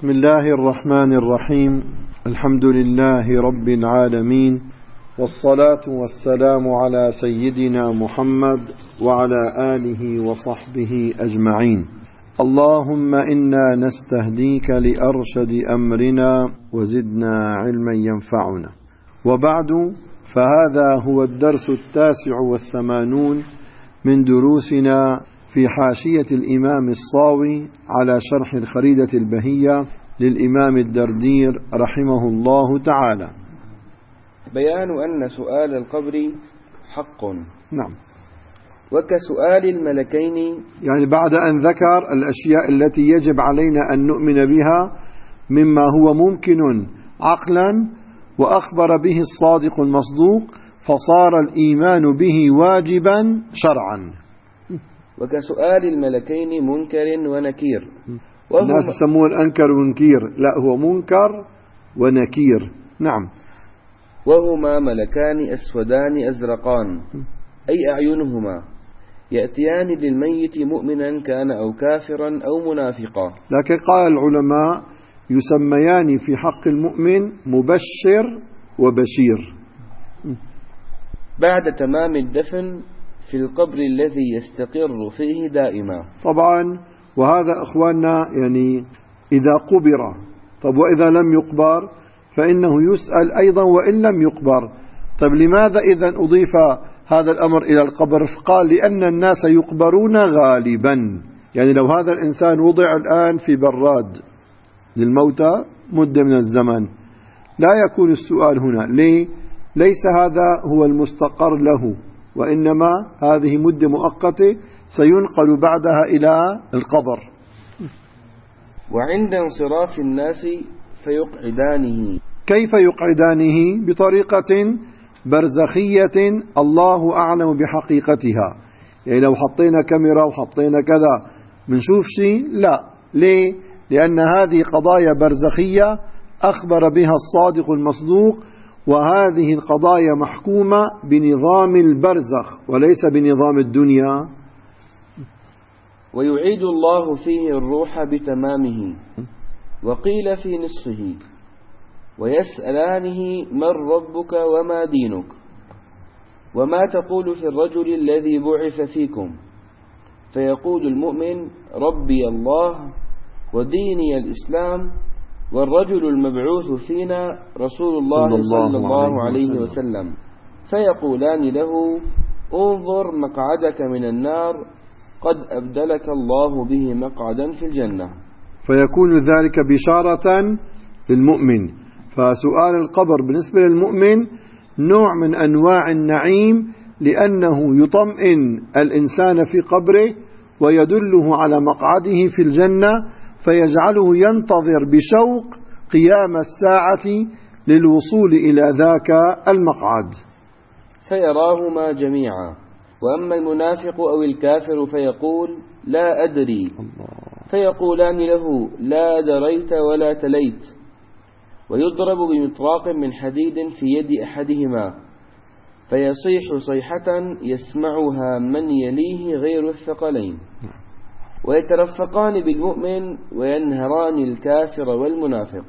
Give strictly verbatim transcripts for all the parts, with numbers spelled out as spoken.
بسم الله الرحمن الرحيم. الحمد لله رب العالمين، والصلاة والسلام على سيدنا محمد وعلى آله وصحبه أجمعين. اللهم إنا نستهديك لأرشد أمرنا وزدنا علما ينفعنا. وبعد، فهذا هو الدرس التاسع والثمانون من دروسنا في حاشية الإمام الصاوي على شرح الخريدة البهية للإمام الدردير رحمه الله تعالى. بيان أن سؤال القبر حق. نعم. وكسؤال الملكين، يعني بعد أن ذكر الأشياء التي يجب علينا أن نؤمن بها مما هو ممكن عقلا وأخبر به الصادق المصدوق، فصار الإيمان به واجبا شرعا. وكسؤال الملكين منكر ونكير. الناس يسمون الأنكر ونكير، لا، هو منكر ونكير. نعم. وهما ملكان أسودان أزرقان، أي أعينهما يأتيان للميت مؤمنا كان أو كافرا أو منافقا. لكن قال العلماء يسميان في حق المؤمن مبشر وبشير. بعد تمام الدفن في القبر الذي يستقر فيه دائما. طبعا، وهذا أخواننا يعني إذا قبر. طب وإذا لم يقبر فإنه يسأل أيضا وإن لم يقبر. طب لماذا إذا أضيف هذا الأمر إلى القبر؟ قال لأن الناس يقبرون غالبا. يعني لو هذا الإنسان وضع الآن في براد للموتى مدة من الزمن، لا يكون السؤال هنا. ليه؟ ليس هذا هو المستقر له، وإنما هذه مدة مؤقتة سينقل بعدها إلى القبر. وعند انصراف الناس فيقعدانه. كيف يقعدانه؟ بطريقة برزخية الله أعلم بحقيقتها. يعني لو حطينا كاميرا وحطينا كذا منشوف شيء؟ لا. ليه؟ لأن هذه قضايا برزخية أخبر بها الصادق المصدوق، وهذه القضايا محكومة بنظام البرزخ وليس بنظام الدنيا. ويعيد الله فيه الروح بتمامه، وقيل في نصفه. ويسألانه من ربك وما دينك، وما تقول في الرجل الذي بعث فيكم؟ فيقول المؤمن ربي الله وديني الإسلام، والرجل المبعوث فينا رسول الله صلى الله عليه وسلم. فيقولان له انظر مقعدك من النار، قد أبدلك الله به مقعدا في الجنة. فيكون ذلك بشارة للمؤمن. فسؤال القبر بالنسبة للمؤمن نوع من أنواع النعيم، لأنه يطمئن الإنسان في قبره ويدله على مقعده في الجنة، فيجعله ينتظر بشوق قيام الساعة للوصول إلى ذاك المقعد. فيراهما جميعا. وأما المنافق أو الكافر فيقول لا أدري. فيقولان له لا دريت ولا تليت. ويضرب بمطراق من حديد في يد أحدهما، فيصيح صيحة يسمعها من يليه غير الثقلين. ويترفقان بالمؤمن وينهران الكافر والمنافق،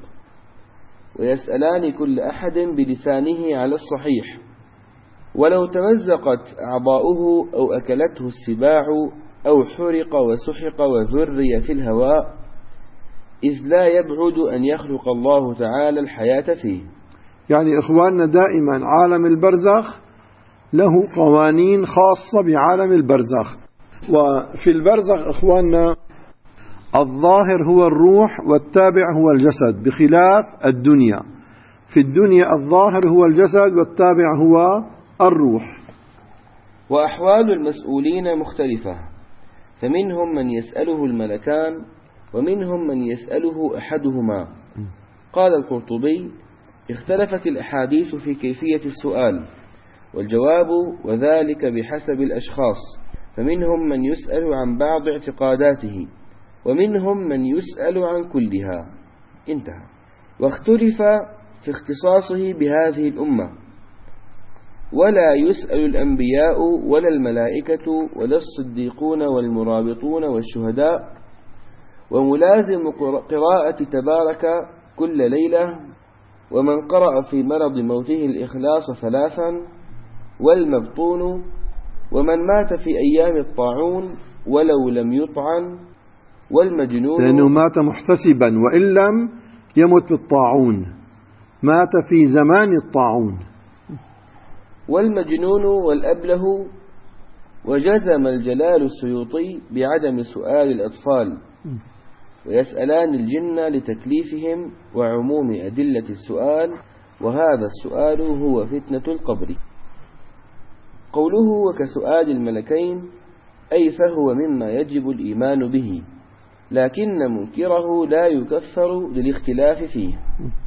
ويسألان كل أحد بلسانه على الصحيح. ولو تمزقت أعضاؤه أو أكلته السباع أو حرق وسحق وذري في الهواء، إذ لا يبعد أن يخلق الله تعالى الحياة فيه. يعني إخواننا دائما عالم البرزخ له قوانين خاصة بعالم البرزخ. وفي البرزخ إخواننا الظاهر هو الروح والتابع هو الجسد، بخلاف الدنيا. في الدنيا الظاهر هو الجسد والتابع هو الروح. وأحوال المسؤولين مختلفة، فمنهم من يسأله الملكان ومنهم من يسأله أحدهما. قال القرطبي اختلفت الأحاديث في كيفية السؤال والجواب، وذلك بحسب الأشخاص، فمنهم من يسأل عن بعض اعتقاداته ومنهم من يسأل عن كلها. انتهى. واختلف في اختصاصه بهذه الأمة، ولا يسأل الأنبياء ولا الملائكة ولا الصديقون والمرابطون والشهداء وملازم قراءة تبارك كل ليلة، ومن قرأ في مرض موته الإخلاص ثلاثا، والمبطون، ومن مات في أيام الطاعون ولو لم يطعن، والمجنون لأنه مات محتسبا وإن لم يمت بالطاعون، مات في زمان الطاعون. والمجنون والأبله. وجزم الجلال السيوطي بعدم سؤال الأطفال، ويسألان الجن لتكليفهم وعموم أدلة السؤال، وهذا السؤال هو فتنة القبر. قوله وكسؤال الملكين، أي فهو مما يجب الإيمان به، لكن منكره لا يكفر للاختلاف فيه.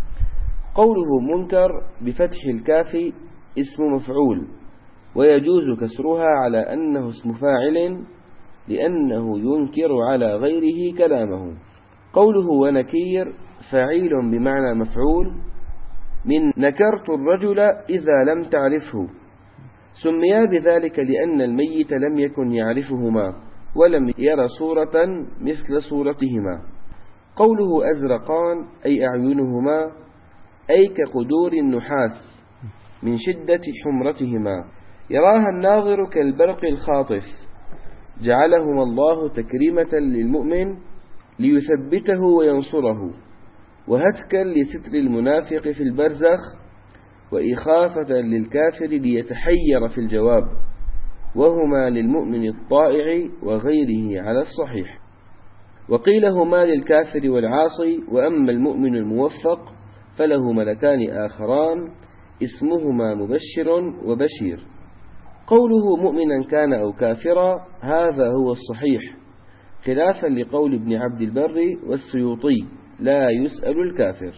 قوله منكر بفتح الكاف اسم مفعول، ويجوز كسرها على أنه اسم فاعل لأنه ينكر على غيره كلامه. قوله ونكير فعيل بمعنى مفعول من نكرت الرجل إذا لم تعرفه، سميا بذلك لأن الميت لم يكن يعرفهما ولم ير صورة مثل صورتهما. قوله أزرقان أي أعينهما، أي كقدور النحاس من شدة حمرتهما، يراها الناظر كالبرق الخاطف. جعلهما الله تكريمة للمؤمن ليثبته وينصره، وهتكا لستر المنافق في البرزخ، وإخافة للكافر ليتحير في الجواب، وهما للمؤمن الطائع وغيره على الصحيح. وقيل هما للكافر والعاصي، وأما المؤمن الموفق فله ملكان آخران اسمهما مبشر وبشير. قوله مؤمنا كان أو كافرا هذا هو الصحيح، خلافا لقول ابن عبد البر والسيوطي لا يسأل الكافر.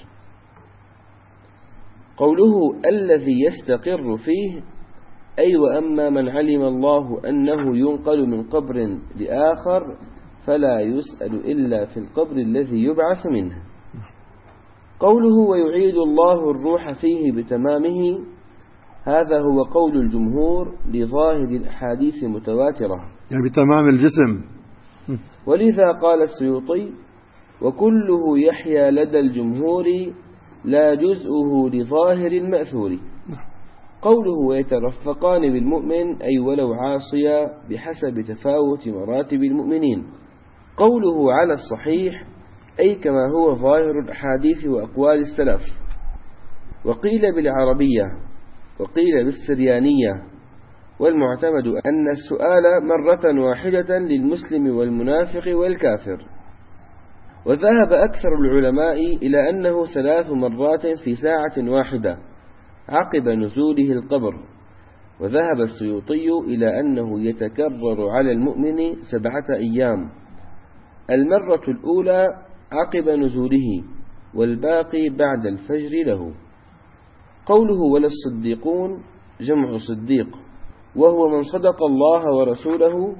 قوله الذي يستقر فيه، أي وأما من علم الله أنه ينقل من قبر لآخر فلا يسأل إلا في القبر الذي يبعث منه. قوله ويعيد الله الروح فيه بتمامه، هذا هو قول الجمهور لظاهر الأحاديث متواترة، يعني بتمام الجسم. ولذا قال السيوطي وكله يحيى لدى الجمهور لا جزءه لظاهر المأثور. قوله ويترفقان بالمؤمن، أي ولو عاصيا بحسب تفاوت مراتب المؤمنين. قوله على الصحيح، أي كما هو ظاهر الأحاديث وأقوال السلف. وقيل بالعربية وقيل بالسريانية، والمعتمد أن السؤال مرة واحدة للمسلم والمنافق والكافر. وذهب أكثر العلماء إلى أنه ثلاث مرات في ساعة واحدة عقب نزوله القبر، وذهب السيوطي إلى أنه يتكرر على المؤمن سبعة أيام، المرة الأولى عقب نزوله والباقي بعد الفجر له. قوله ولا الصديقون جمع صديق، وهو من صدق الله ورسوله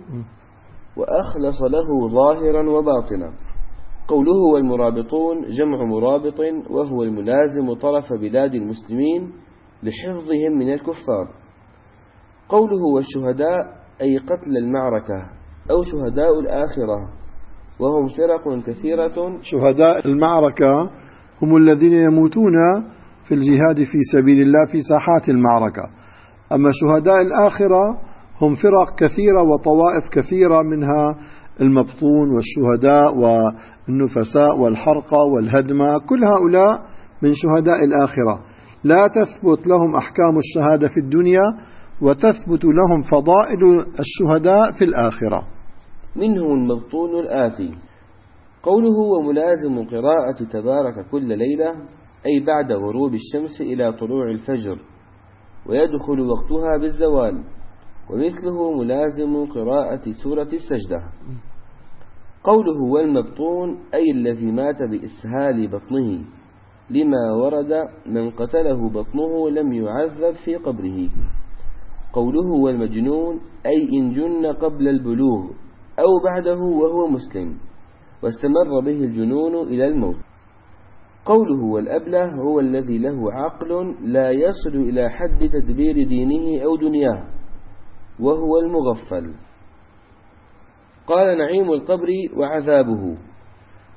وأخلص له ظاهرا وباطنا. قوله والمرابطون جمع مرابط، وهو الملازم طرف بلاد المسلمين لحفظهم من الكفار. قوله والشهداء أي قتل المعركة أو شهداء الآخرة، وهم فرق كثيرة. شهداء المعركة هم الذين يموتون في الجهاد في سبيل الله في ساحات المعركة، أما شهداء الآخرة هم فرق كثيرة وطوائف كثيرة، منها المبطون والشهداء والنفساء والحرقة والهدمة، كل هؤلاء من شهداء الآخرة. لا تثبت لهم أحكام الشهادة في الدنيا، وتثبت لهم فضائل الشهداء في الآخرة. منهم المبطون الآتي. قوله وملازم قراءة تبارك كل ليلة، أي بعد غروب الشمس إلى طلوع الفجر، ويدخل وقتها بالزوال، ومثله ملازم قراءة سورة السجدة. قوله والمبطون أي الذي مات بإسهال بطنه، لما ورد من قتله بطنه لم يعذب في قبره. قوله والمجنون أي إن جن قبل البلوغ أو بعده وهو مسلم واستمر به الجنون إلى الموت. قوله والأبله هو الذي له عقل لا يصل إلى حد تدبير دينه أو دنياه، وهو المغفل. قال نعيم القبر وعذابه،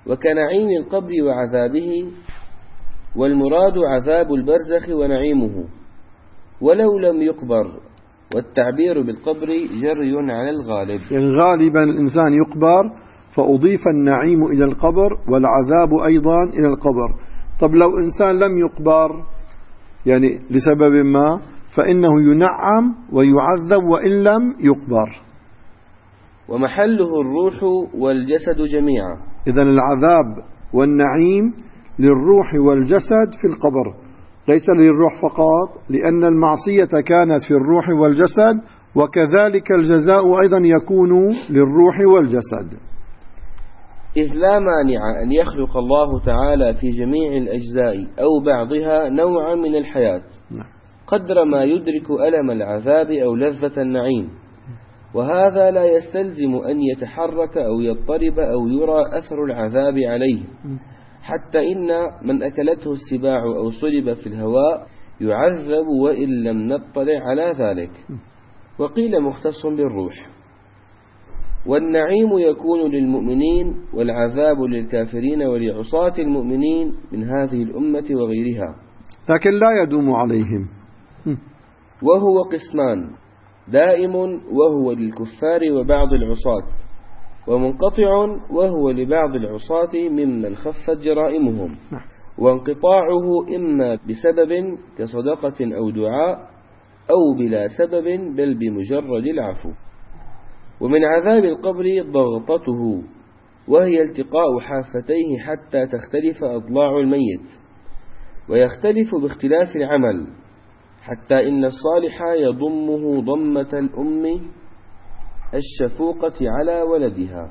وكنعيم القبر وعذابه، والمراد عذاب البرزخ ونعيمه ولو لم يقبر، والتعبير بالقبر جري على الغالب. يعني غالبا الإنسان يقبر فأضيف النعيم إلى القبر والعذاب أيضا إلى القبر. طب لو إنسان لم يقبر يعني لسبب ما فإنه ينعم ويعذب وإن لم يقبر. ومحله الروح والجسد جميعا. إذن العذاب والنعيم للروح والجسد في القبر، ليس للروح فقط، لأن المعصية كانت في الروح والجسد، وكذلك الجزاء أيضا يكون للروح والجسد. إذ لا مانع أن يخلق الله تعالى في جميع الأجزاء أو بعضها نوعا من الحياة قدر ما يدرك ألم العذاب أو لذة النعيم، وهذا لا يستلزم أن يتحرك أو يضطرب أو يرى أثر العذاب عليه، حتى إن من أكلته السباع أو صلب في الهواء يعذب وإن لم نطلع على ذلك. وقيل مختص بالروح. والنعيم يكون للمؤمنين والعذاب للكافرين ولعصاة المؤمنين من هذه الأمة وغيرها، لكن لا يدوم عليهم. وهو قسمان: دائم وهو للكفار وبعض العصاة، ومنقطع وهو لبعض العصاة ممن خفت جرائمهم، وانقطاعه إما بسبب كصدقة أو دعاء، أو بلا سبب بل بمجرد العفو. ومن عذاب القبر ضغطته، وهي التقاء حافتيه حتى تختلف أضلاع الميت، ويختلف باختلاف العمل، حتى إن الصالح يضمه ضمة الأم الشفوقة على ولدها.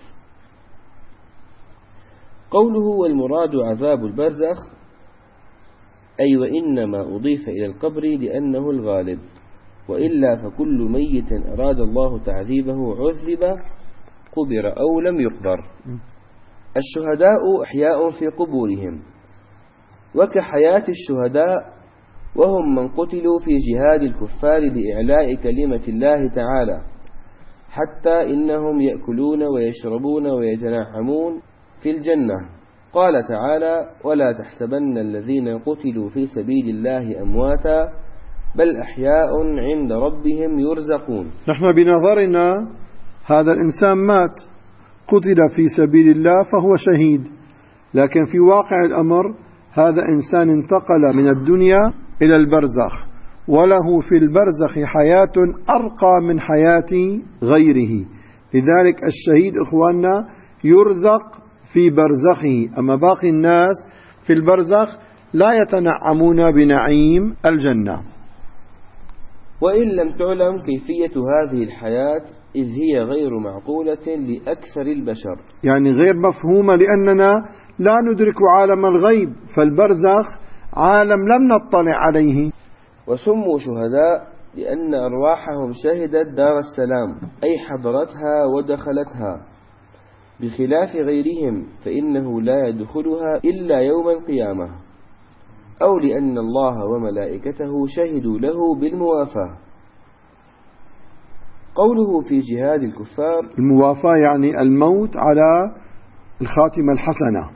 قوله والمراد عذاب البرزخ أي وإنما أضيف إلى القبر لأنه الغالب، وإلا فكل ميت أراد الله تعذيبه عذب قبر أو لم يقبر. الشهداء أحياء في قبورهم، وكحياة الشهداء وهم من قتلوا في جهاد الكفار لإعلاء كلمة الله تعالى، حتى إنهم يأكلون ويشربون ويتنعمون في الجنة. قال تعالى: ولا تحسبن الذين قتلوا في سبيل الله أمواتا بل أحياء عند ربهم يرزقون. نحن بنظرنا هذا الإنسان مات قتل في سبيل الله فهو شهيد، لكن في واقع الأمر هذا إنسان انتقل من الدنيا إلى البرزخ، وله في البرزخ حياة أرقى من حياة غيره. لذلك الشهيد إخواننا يرزق في برزخه، أما باقي الناس في البرزخ لا يتنعمون بنعيم الجنة. وإن لم تعلم كيفية هذه الحياة إذ هي غير معقولة لأكثر البشر، يعني غير مفهومة، لأننا لا ندرك عالم الغيب، فالبرزخ عالم لم نطلع عليه. وسموا شهداء لأن أرواحهم شهدت دار السلام، أي حضرتها ودخلتها، بخلاف غيرهم فإنه لا يدخلها إلا يوم القيامة، أو لأن الله وملائكته شهدوا له بالموافاة. قوله في جهاد الكفار، الموافاة يعني الموت على الخاتمة الحسنة.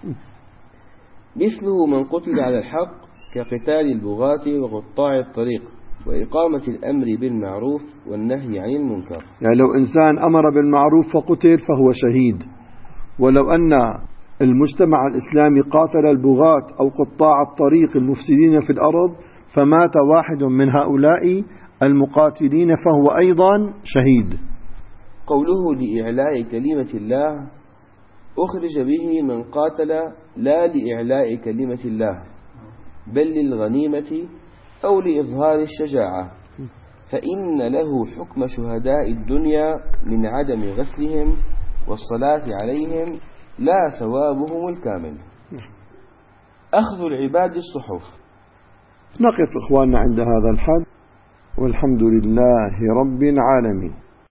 مثله من قتل على الحق كقتال البغاة وقطاع الطريق، وإقامة الأمر بالمعروف والنهي عن المنكر. يعني لو إنسان أمر بالمعروف فقتل فهو شهيد، ولو أن المجتمع الإسلامي قاتل البغاة أو قطاع الطريق المفسدين في الأرض فمات واحد من هؤلاء المقاتلين فهو أيضا شهيد. قوله لإعلاء كلمة الله أخرج به من قاتل لا لإعلاء كلمة الله بل للغنيمة أو لإظهار الشجاعة، فإن له حكم شهداء الدنيا من عدم غسلهم والصلاة عليهم لا ثوابهم الكامل. أخذ العباد الصحف. نقف إخواننا عند هذا الحد، والحمد لله رب العالمين.